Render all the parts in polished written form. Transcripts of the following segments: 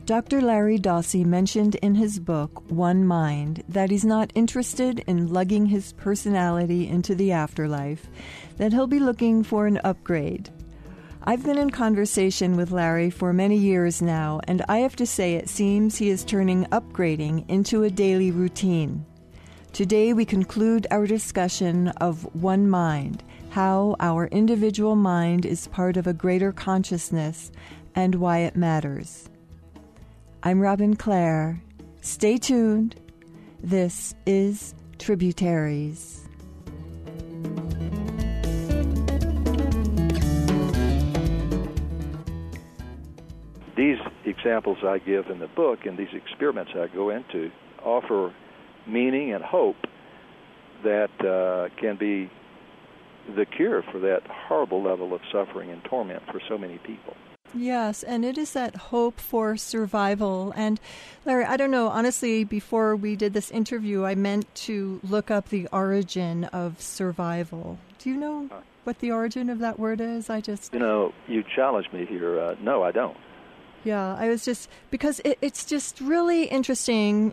Dr. Larry Dossey mentioned in his book, One Mind, that he's not interested in lugging his personality into the afterlife, that he'll be looking for an upgrade. I've been in conversation with Larry for many years now, and I have to say it seems he is turning upgrading into a daily routine. Today we conclude our discussion of One Mind, how our individual mind is part of a greater consciousness and why it matters. I'm Robin Clare. Stay tuned. This is Tributaries. These examples I give in the book and these experiments I go into offer meaning and hope that can be the cure for that horrible level of suffering and torment for so many people. Yes, and it is that hope for survival. And Larry, I don't know, honestly, before we did this interview, I meant to look up the origin of survival. Do you know what the origin of that word is? You challenged me here. No, I don't. Yeah, I was just, because it's just really interesting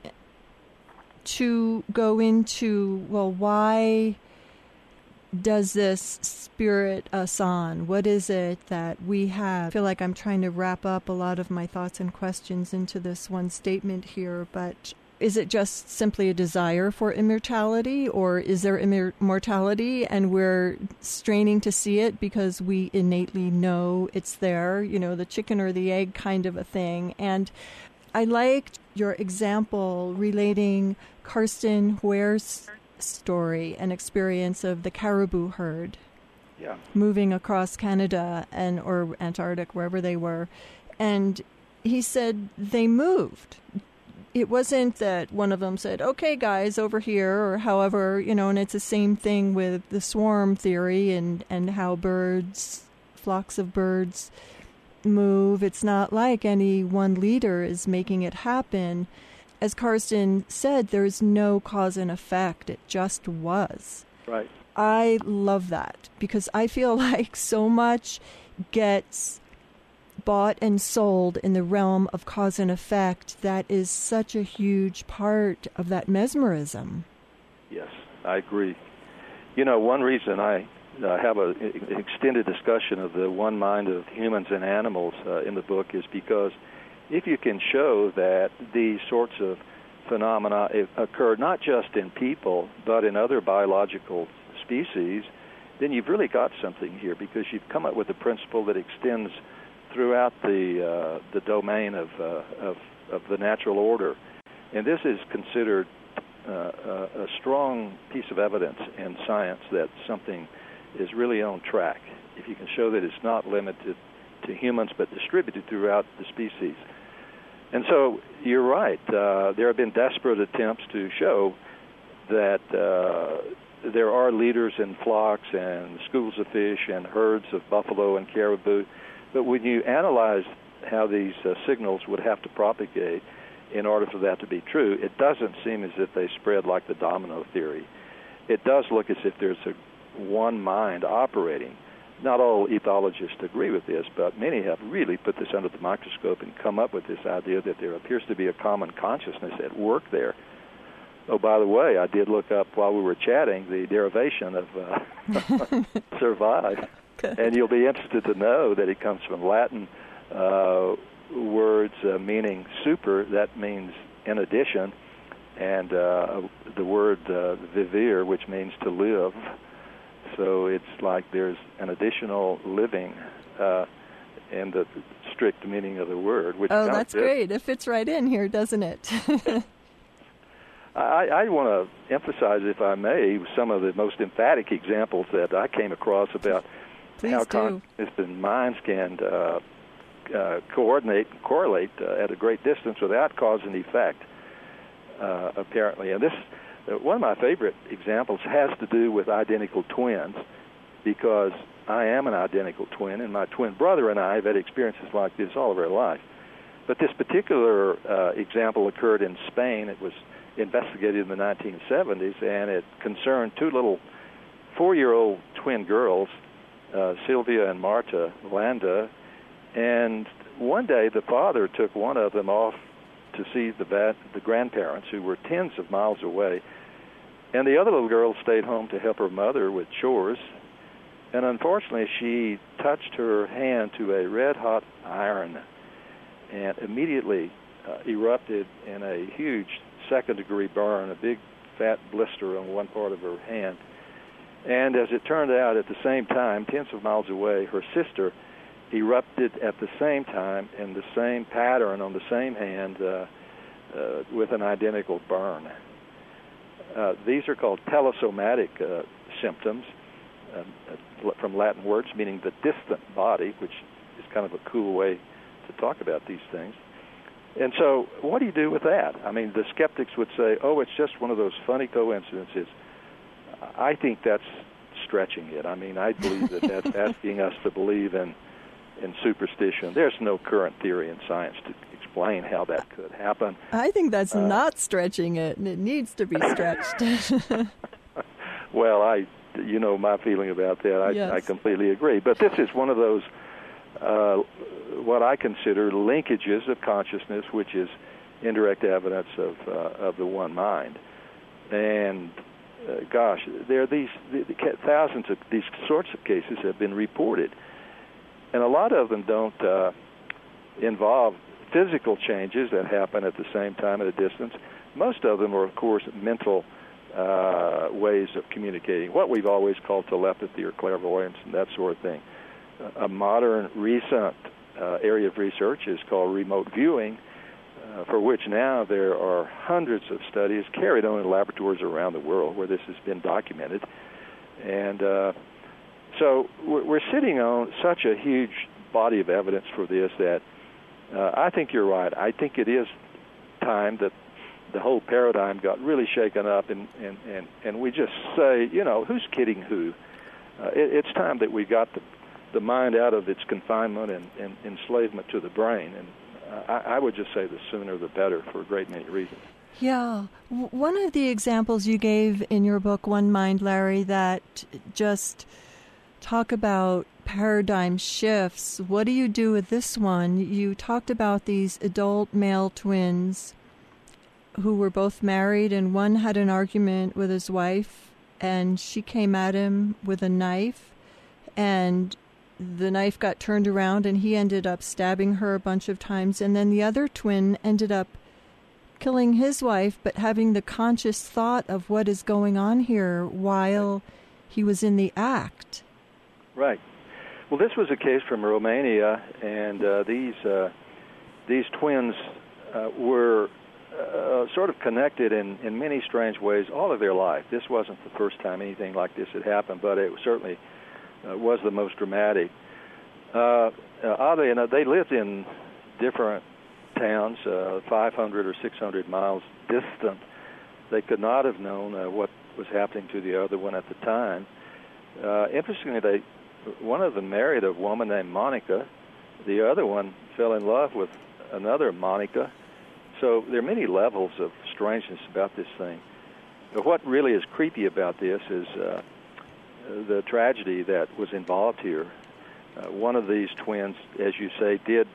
to go into, well, why does this spirit us on? What is it that we have? I feel like I'm trying to wrap up a lot of my thoughts and questions into this one statement here, but is it just simply a desire for immortality, or is there immortality and we're straining to see it because we innately know it's there, the chicken or the egg kind of a thing? And I liked your example relating Karsten Ware's story and experience of the caribou herd moving across Canada or Antarctic, wherever they were. And he said they moved. It wasn't that one of them said, okay, guys, over here, or however, and it's the same thing with the swarm theory and how flocks of birds move. It's not like any one leader is making it happen. As Karsten said, there's no cause and effect. It just was. Right. I love that because I feel like so much gets bought and sold in the realm of cause and effect that is such a huge part of that mesmerism. Yes, I agree. One reason I have an extended discussion of the one mind of humans and animals in the book is because if you can show that these sorts of phenomena occur not just in people but in other biological species, then you've really got something here because you've come up with a principle that extends throughout the domain of the natural order. And this is considered a strong piece of evidence in science that something is really on track. If you can show that it's not limited to humans but distributed throughout the species. And so you're right. There have been desperate attempts to show that there are leaders in flocks and schools of fish and herds of buffalo and caribou. But when you analyze how these signals would have to propagate in order for that to be true, it doesn't seem as if they spread like the domino theory. It does look as if there's a one mind operating. Not all ethologists agree with this, but many have really put this under the microscope and come up with this idea that there appears to be a common consciousness at work there. Oh, by the way, I did look up while we were chatting the derivation of survive. Good. And you'll be interested to know that it comes from Latin words meaning super, that means in addition, and the word vivere, which means to live. So it's like there's an additional living in the strict meaning of the word. Which that's great. It fits right in here, doesn't it? I want to emphasize, if I may, some of the most emphatic examples that I came across about how consciousness and minds can coordinate and correlate at a great distance without cause and effect, apparently. And this, one of my favorite examples has to do with identical twins, because I am an identical twin, and my twin brother and I have had experiences like this all of our life. But this particular example occurred in Spain. It was investigated in the 1970s, and it concerned two little 4-year-old twin girls, Sylvia and Marta Landa, and one day the father took one of them off to see the grandparents, who were tens of miles away, and the other little girl stayed home to help her mother with chores. And unfortunately, she touched her hand to a red-hot iron and immediately erupted in a huge second-degree burn, a big fat blister on one part of her hand. And as it turned out, at the same time, tens of miles away, her sister erupted at the same time in the same pattern on the same hand with an identical burn. These are called telesomatic symptoms, from Latin words meaning the distant body, which is kind of a cool way to talk about these things. And so what do you do with that? I mean, the skeptics would say, oh, it's just one of those funny coincidences. I think that's stretching it. I mean, I believe that that's asking us to believe in superstition. There's no current theory in science to explain how that could happen. I think that's not stretching it, and it needs to be stretched. Well, you know my feeling about that. Yes. I completely agree. But this is one of those, what I consider linkages of consciousness, which is indirect evidence of the one mind. And gosh, there are thousands of these sorts of cases have been reported. And a lot of them don't involve physical changes that happen at the same time at a distance. Most of them are, of course, mental ways of communicating, what we've always called telepathy or clairvoyance and that sort of thing. A modern, recent area of research is called remote viewing, for which now there are hundreds of studies carried on in laboratories around the world where this has been documented. And so we're sitting on such a huge body of evidence for this that I think you're right. I think it is time that the whole paradigm got really shaken up, and we just say, you know, who's kidding who? It's time that we got the mind out of its confinement and enslavement to the brain. And I would just say the sooner the better for a great many reasons. Yeah. One of the examples you gave in your book, One Mind, Larry, that just talk about paradigm shifts. What do you do with this one? You talked about these adult male twins who were both married, and one had an argument with his wife, and she came at him with a knife, and the knife got turned around, and he ended up stabbing her a bunch of times, and then the other twin ended up killing his wife, but having the conscious thought of what is going on here while he was in the act. Right. Well, this was a case from Romania, and these twins were sort of connected in many strange ways all of their life. This wasn't the first time anything like this had happened, but it certainly was the most dramatic. Oddly enough, they lived in different towns, 500 or 600 miles distant. They could not have known what was happening to the other one at the time. Interestingly, one of them married a woman named Monica. The other one fell in love with another Monica. So there are many levels of strangeness about this thing. But what really is creepy about this is the tragedy that was involved here. One of these twins, as you say, did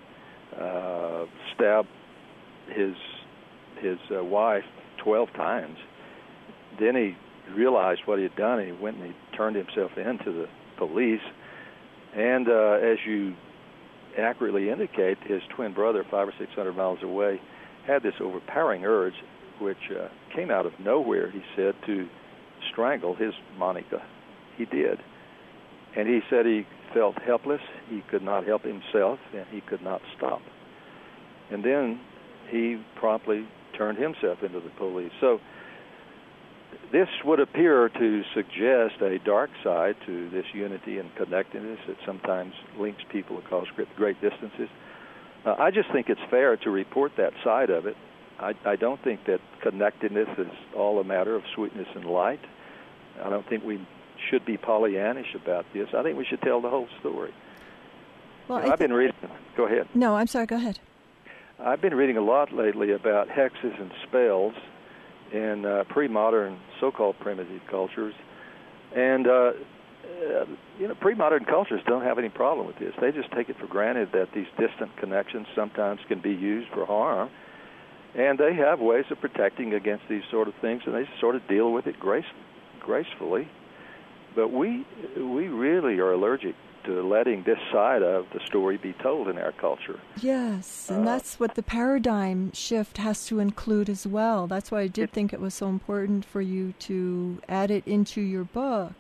stab his wife 12 times. Then he realized what he had done, and he went and he turned himself in to the police. And as you accurately indicate, his twin brother, 500 or 600 miles away, had this overpowering urge, which came out of nowhere, he said, to strangle his Monica. He did. And he said he felt helpless, he could not help himself, and he could not stop. And then he promptly turned himself into the police. So this would appear to suggest a dark side to this unity and connectedness that sometimes links people across great distances. I just think it's fair to report that side of it. I don't think that connectedness is all a matter of sweetness and light. I don't think we should be Pollyannish about this. I think we should tell the whole story. Well, I've been reading. Go ahead. No, I'm sorry. Go ahead. I've been reading a lot lately about hexes and spells in pre-modern, so-called primitive cultures, and pre-modern cultures don't have any problem with this. They just take it for granted that these distant connections sometimes can be used for harm, and they have ways of protecting against these sort of things, and they sort of deal with it gracefully. But we really are allergic to letting this side of the story be told in our culture. Yes, and that's what the paradigm shift has to include as well. That's why I did think it was so important for you to add it into your book.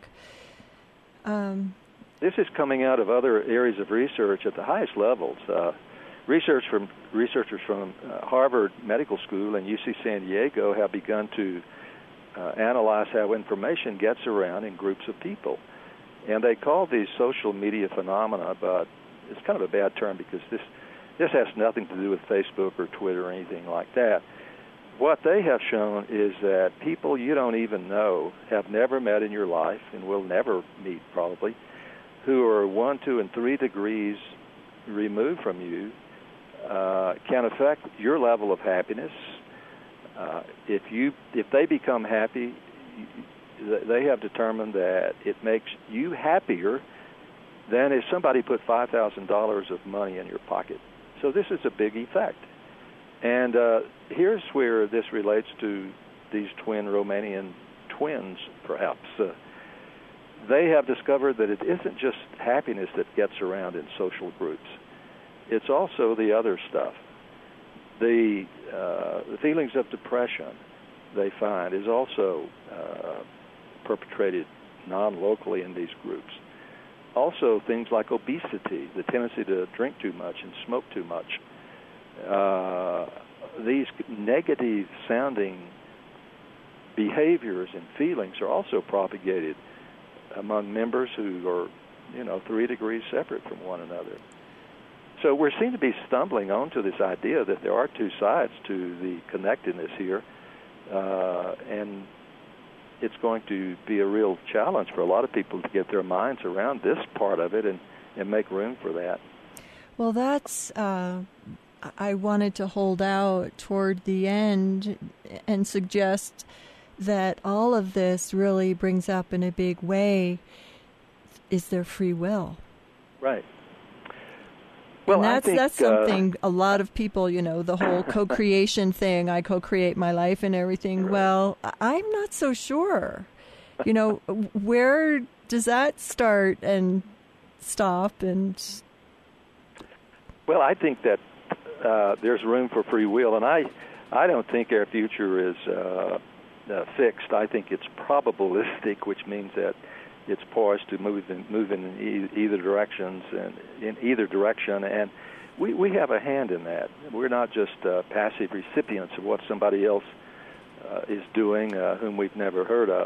This is coming out of other areas of research at the highest levels. Researchers from Harvard Medical School and UC San Diego have begun to analyze how information gets around in groups of people. And they call these social media phenomena, but it's kind of a bad term because this has nothing to do with Facebook or Twitter or anything like that. What they have shown is that people you don't even know, have never met in your life, and will never meet probably, who are 1, 2, and 3 degrees removed from you, can affect your level of happiness. If they become happy, they have determined that it makes you happier than if somebody put $5,000 of money in your pocket. So this is a big effect. And here's where this relates to these twin Romanian twins, perhaps. They have discovered that it isn't just happiness that gets around in social groups. It's also the other stuff. The feelings of depression, they find, is also perpetrated non-locally in these groups. Also, things like obesity, the tendency to drink too much and smoke too much. These negative-sounding behaviors and feelings are also propagated among members who are, 3 degrees separate from one another. So we seem to be stumbling onto this idea that there are two sides to the connectedness here, and it's going to be a real challenge for a lot of people to get their minds around this part of it and make room for that. Well, that's, I wanted to hold out toward the end and suggest that all of this really brings up in a big way is their free will. Right. Well, and that's something a lot of people, the whole co-creation thing, I co-create my life and everything. Right. Well, I'm not so sure. Where does that start and stop? And well, I think that there's room for free will, and I don't think our future is fixed. I think it's probabilistic, which means that it's poised to move in either directions and in either direction, and we have a hand in that. We're not just passive recipients of what somebody else is doing, whom we've never heard of.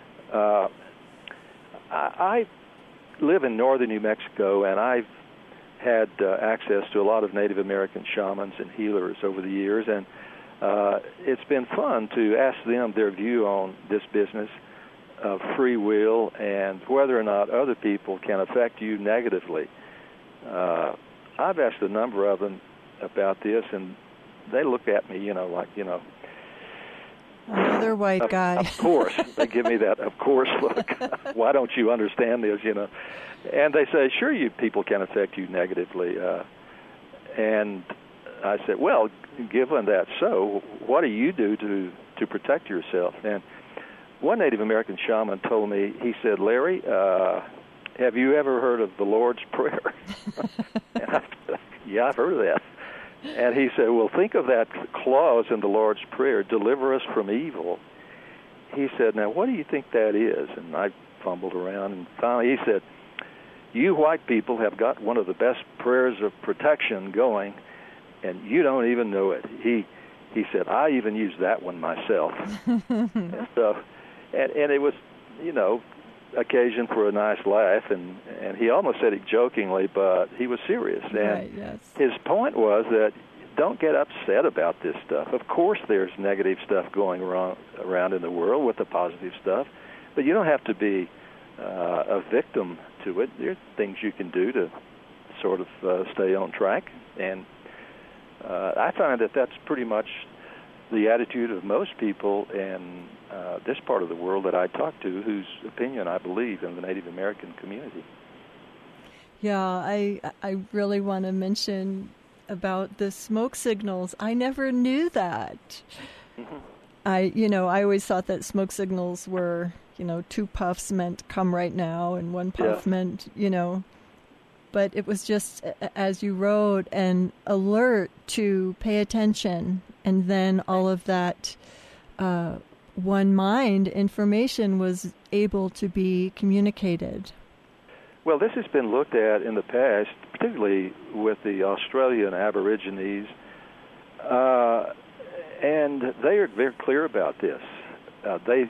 I live in northern New Mexico, and I've had access to a lot of Native American shamans and healers over the years, and it's been fun to ask them their view on this business of free will and whether or not other people can affect you negatively. I've asked a number of them about this, and they look at me, another white guy. Of course. They give me that of course look. Why don't you understand this, And they say, sure, people can affect you negatively. And I said, well, given that so, what do you do to protect yourself? And one Native American shaman told me, he said, Larry, have you ever heard of the Lord's Prayer? And I said, yeah, I've heard of that. And he said, well, think of that clause in the Lord's Prayer, deliver us from evil. He said, now, what do you think that is? And I fumbled around, and finally he said, you white people have got one of the best prayers of protection going, and you don't even know it. He said, I even use that one myself. And so, and it was, occasion for a nice laugh, and he almost said it jokingly, but he was serious. And right, yes. His point was that don't get upset about this stuff. Of course there's negative stuff going around in the world with the positive stuff, but you don't have to be a victim to it. There's things you can do to sort of stay on track, and I find that that's pretty much the attitude of most people, and this part of the world that I talk to, whose opinion I believe in the Native American community. Yeah, I really want to mention about the smoke signals. I never knew that. Mm-hmm. I always thought that smoke signals were, 2 puffs meant come right now, and 1 puff meant, but it was just, as you wrote, an alert to pay attention, and then all of that one mind information was able to be communicated. Well, this has been looked at in the past, particularly with the Australian Aborigines, and they are very clear about this. They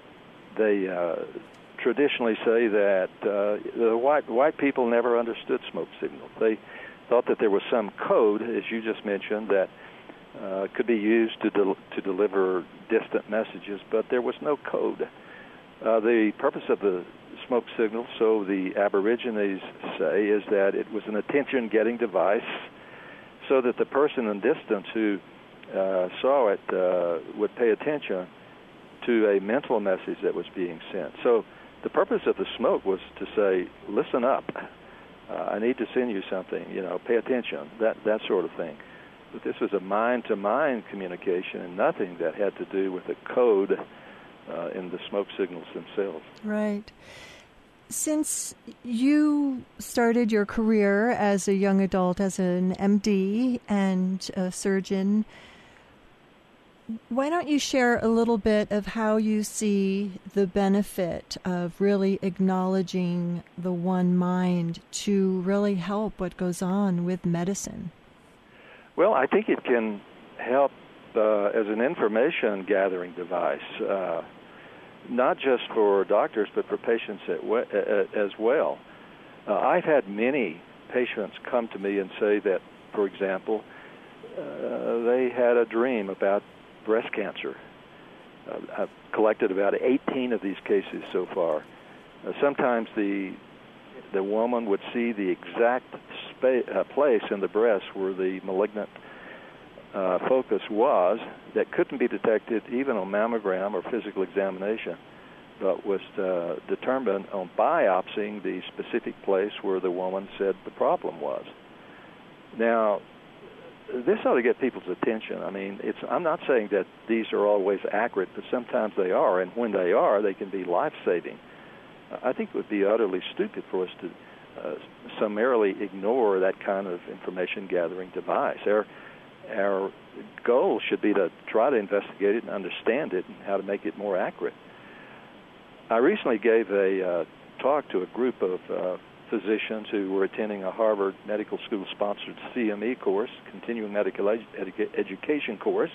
traditionally say that the white people never understood smoke signals. They thought that there was some code, as you just mentioned, that could be used to deliver distant messages, but there was no code. The purpose of the smoke signal, so the Aborigines say, is that it was an attention-getting device so that the person in distance who saw it would pay attention to a mental message that was being sent. So the purpose of the smoke was to say, listen up, I need to send you something, pay attention, that sort of thing. But this was a mind-to-mind communication and nothing that had to do with the code in the smoke signals themselves. Right. Since you started your career as a young adult as an MD and a surgeon, why don't you share a little bit of how you see the benefit of really acknowledging the one mind to really help what goes on with medicine? Well, I think it can help as an information gathering device, not just for doctors but for patients as well. I've had many patients come to me and say that, for example, they had a dream about breast cancer. I've collected about 18 of these cases so far. Sometimes the woman would see the exact place in the breast where the malignant focus was that couldn't be detected even on mammogram or physical examination, but was determined on biopsying the specific place where the woman said the problem was. Now, this ought to get people's attention. I mean, I'm not saying that these are always accurate, but sometimes they are, and when they are, they can be life-saving. I think it would be utterly stupid for us to summarily ignore that kind of information-gathering device. Our goal should be to try to investigate it and understand it and how to make it more accurate. I recently gave a talk to a group of physicians who were attending a Harvard Medical School-sponsored CME course, Continuing Medical Education course,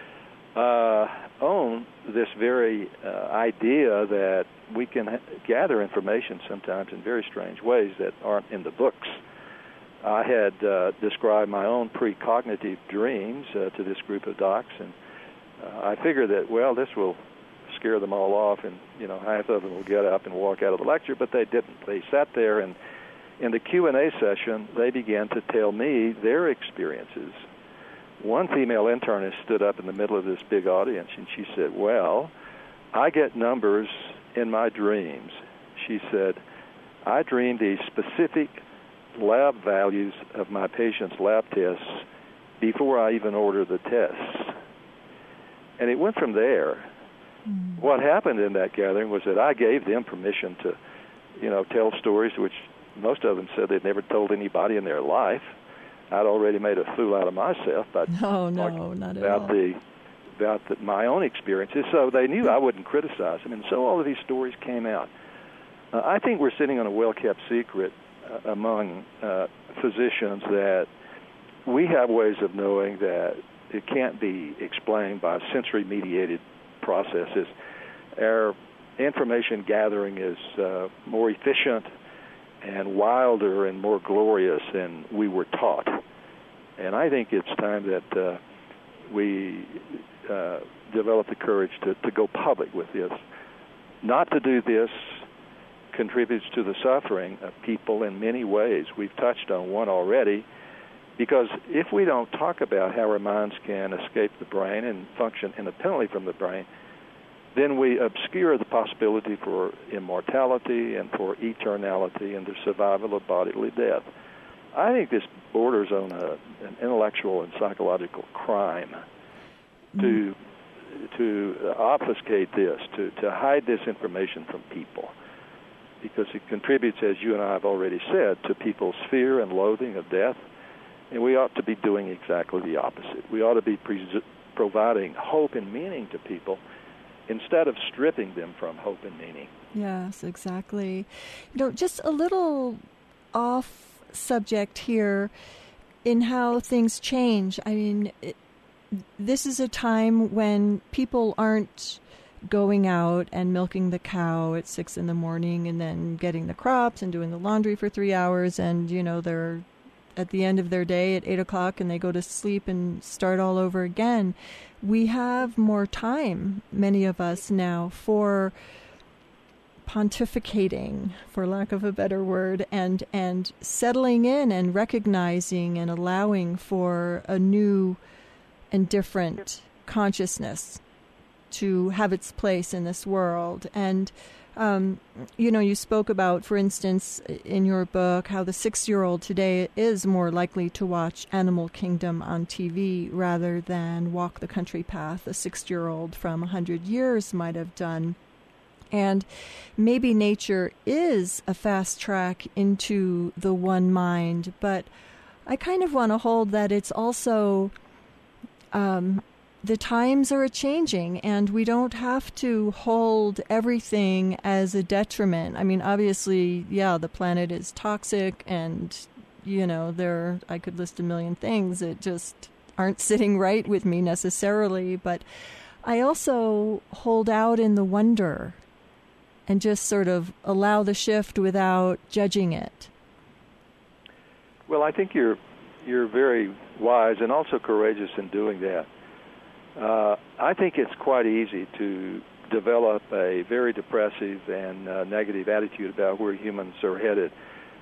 on this very idea that we can gather information sometimes in very strange ways that aren't in the books. I had described my own precognitive dreams to this group of docs, and I figured that, well, this will scare them all off, and half of them will get up and walk out of the lecture, but they didn't. They sat there, and in the Q&A session, they began to tell me their experiences. One female internist stood up in the middle of this big audience, and she said, well, I get numbers in my dreams. She said, I dream these specific lab values of my patients' lab tests before I even order the tests. And it went from there. What happened in that gathering was that I gave them permission to, tell stories which most of them said they'd never told anybody in their life. I'd already made a fool out of myself by talking not at all. about my own experiences, so they knew I wouldn't criticize them. And so all of these stories came out. I think we're sitting on a well-kept secret among physicians that we have ways of knowing that it can't be explained by sensory-mediated processes. Our information gathering is more efficient and wilder and more glorious than we were taught. And I think it's time that we develop the courage to go public with this. Not to do this contributes to the suffering of people in many ways. We've touched on one already, because if we don't talk about how our minds can escape the brain and function independently from the brain, then we obscure the possibility for immortality and for eternality and the survival of bodily death. I think this borders on an intellectual and psychological crime to obfuscate this, to hide this information from people, because it contributes, as you and I have already said, to people's fear and loathing of death, and we ought to be doing exactly the opposite. We ought to be providing hope and meaning to people instead of stripping them from hope and meaning. Yes, exactly. Just a little off subject here in how things change. I mean, this is a time when people aren't going out and milking the cow at 6 a.m. and then getting the crops and doing the laundry for 3 hours, and they're at the end of their day at 8 o'clock and they go to sleep and start all over again. We have more time, many of us now, for pontificating, for lack of a better word, and settling in and recognizing and allowing for a new and different consciousness to have its place in this world. And you spoke about, for instance, in your book, how the 6-year-old today is more likely to watch Animal Kingdom on TV rather than Walk the Country Path, a 6-year-old from 100 years might have done. And maybe nature is a fast track into the one mind, but I kind of want to hold that it's also the times are changing, and we don't have to hold everything as a detriment. I mean, obviously, the planet is toxic, and, I could list a million things that just aren't sitting right with me necessarily, but I also hold out in the wonder and just sort of allow the shift without judging it. Well, I think you're very wise and also courageous in doing that. I think it's quite easy to develop a very depressive and negative attitude about where humans are headed.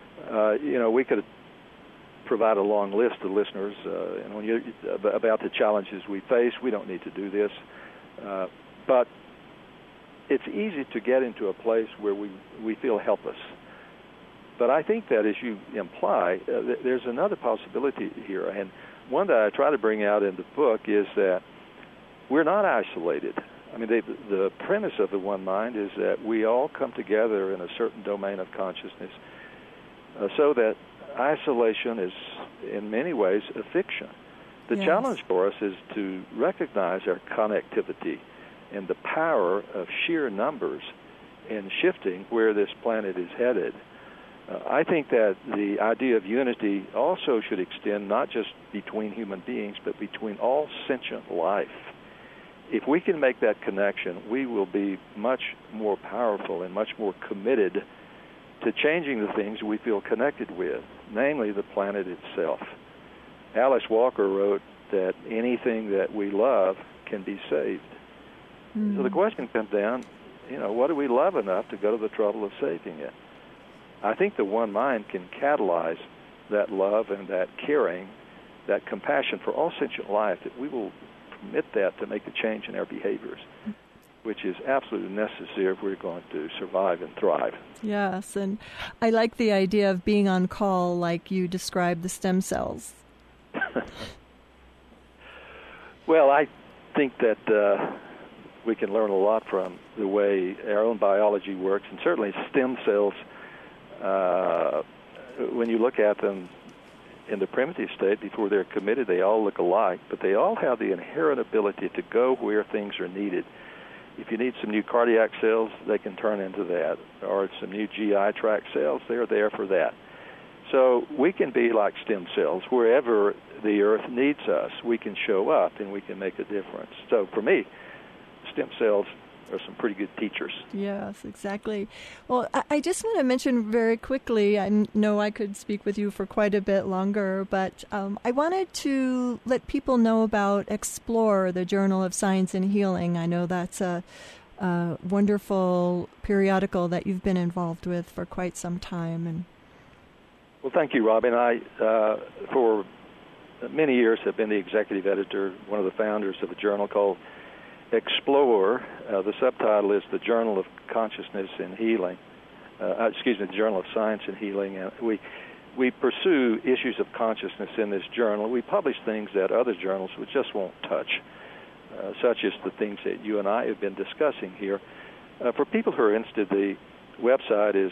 We could provide a long list to listeners about the challenges we face. We don't need to do this. But it's easy to get into a place where we feel helpless. But I think that, as you imply, there's another possibility here. And one that I try to bring out in the book is that we're not isolated. I mean, the premise of the one mind is that we all come together in a certain domain of consciousness, so that isolation is, in many ways, a fiction. The challenge for us is to recognize our connectivity and the power of sheer numbers in shifting where this planet is headed. I think that the idea of unity also should extend not just between human beings, but between all sentient life. If we can make that connection, we will be much more powerful and much more committed to changing the things we feel connected with, namely the planet itself. Alice Walker wrote that anything that we love can be saved. Mm. So the question comes down, what do we love enough to go to the trouble of saving it? I think the one mind can catalyze that love and that caring, that compassion for all sentient life, that we will permit that to make a change in our behaviors, which is absolutely necessary if we're going to survive and thrive. Yes, and I like the idea of being on call like you described the stem cells. Well, I think that we can learn a lot from the way our own biology works, and certainly stem cells, when you look at them in the primitive state before they're committed, they all look alike, but they all have the inherent ability to go where things are needed. If you need some new cardiac cells, they can turn into that, or some new GI tract cells, they're there for that. So we can be like stem cells. Wherever the earth needs us, we can show up and we can make a difference. So for me, stem cells are some pretty good teachers. Yes, exactly. Well, I just want to mention very quickly, I know I could speak with you for quite a bit longer, but I wanted to let people know about Explore, the Journal of Science and Healing. I know that's a wonderful periodical that you've been involved with for quite some time. Well, thank you, Robin. I, for many years, have been the executive editor, one of the founders of a journal called Explore, the subtitle is the Journal of Consciousness and Healing. The Journal of Science and Healing. And we pursue issues of consciousness in this journal. We publish things that other journals just won't touch, such as the things that you and I have been discussing here. For people who are interested, the website is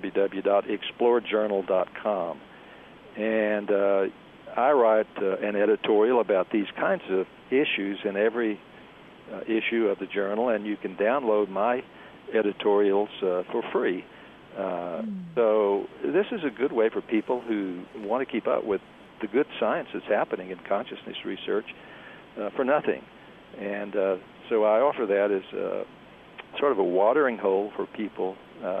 www.explorejournal.com. And I write an editorial about these kinds of issues in every issue of the journal, and you can download my editorials for free. So this is a good way for people who want to keep up with the good science that's happening in consciousness research for nothing. And so I offer that as sort of a watering hole for people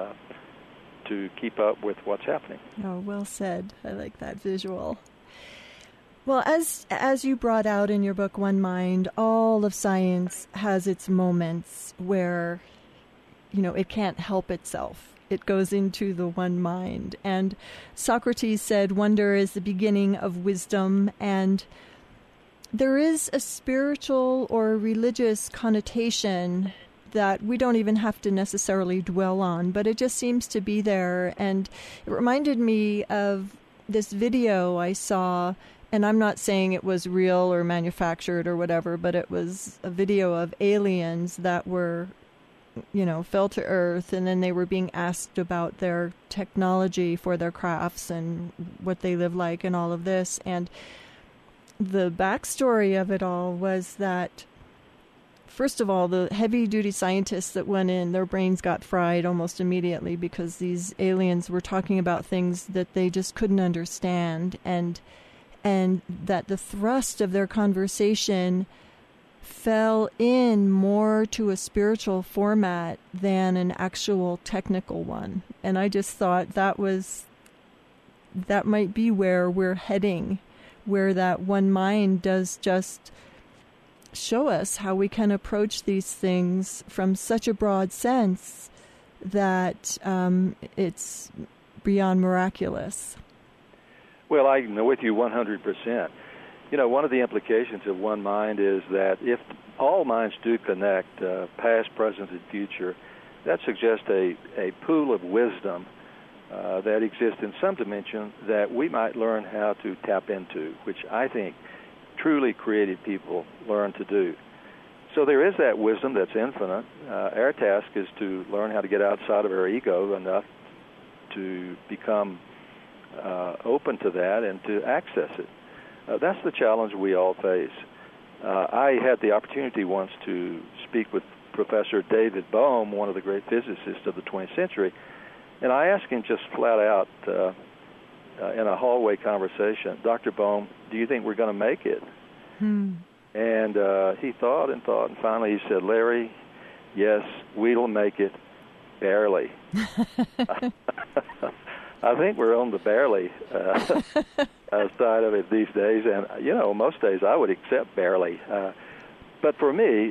to keep up with what's happening. Oh, well said. I like that visual. Well, as you brought out in your book, One Mind, all of science has its moments where, it can't help itself. It goes into the one mind. And Socrates said, wonder is the beginning of wisdom. And there is a spiritual or religious connotation that we don't even have to necessarily dwell on, but it just seems to be there. And it reminded me of this video I saw, and I'm not saying it was real or manufactured or whatever, but it was a video of aliens that were, fell to Earth, and then they were being asked about their technology for their crafts and what they live like and all of this. And the backstory of it all was that, first of all, the heavy-duty scientists that went in, their brains got fried almost immediately because these aliens were talking about things that they just couldn't understand, and that the thrust of their conversation fell in more to a spiritual format than an actual technical one. And I just thought that might be where we're heading, where that one mind does just show us how we can approach these things from such a broad sense that it's beyond miraculous. Well, I'm with you 100%. One of the implications of one mind is that if all minds do connect, past, present, and future, that suggests a pool of wisdom that exists in some dimension that we might learn how to tap into, which I think truly creative people learn to do. So there is that wisdom that's infinite. Our task is to learn how to get outside of our ego enough to become open to that and to access it. That's the challenge we all face. I had the opportunity once to speak with Professor David Bohm, one of the great physicists of the 20th century, and I asked him just flat out in a hallway conversation, Dr. Bohm, do you think we're going to make it? And he thought, and finally he said, Larry, yes, we'll make it, barely. I think we're on the barely side of it these days, and, most days I would accept barely. But for me,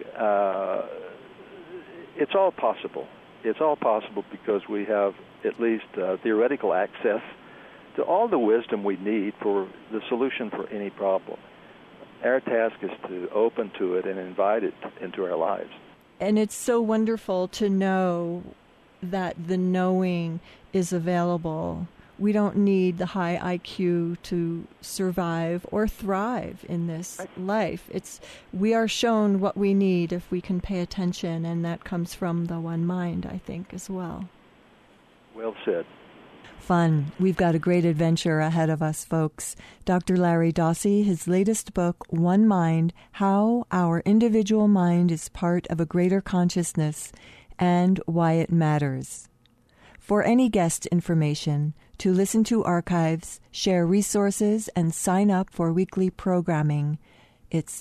it's all possible. It's all possible because we have at least theoretical access to all the wisdom we need for the solution for any problem. Our task is to open to it and invite it into our lives. And it's so wonderful to know that the knowing is available. We don't need the high IQ to survive or thrive in this life. We are shown what we need if we can pay attention, and that comes from the one mind, I think, as well. Well said. Fun. We've got a great adventure ahead of us, folks. Dr. Larry Dossey, his latest book, One Mind, How Our Individual Mind is Part of a Greater Consciousness and Why It Matters. For any guest information, to listen to archives, share resources, and sign up for weekly programming, it's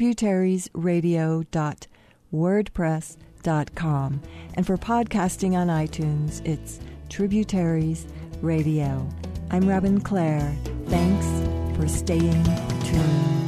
tributariesradio.wordpress.com. And for podcasting on iTunes, it's Tributaries Radio. I'm Robin Clare. Thanks for staying tuned.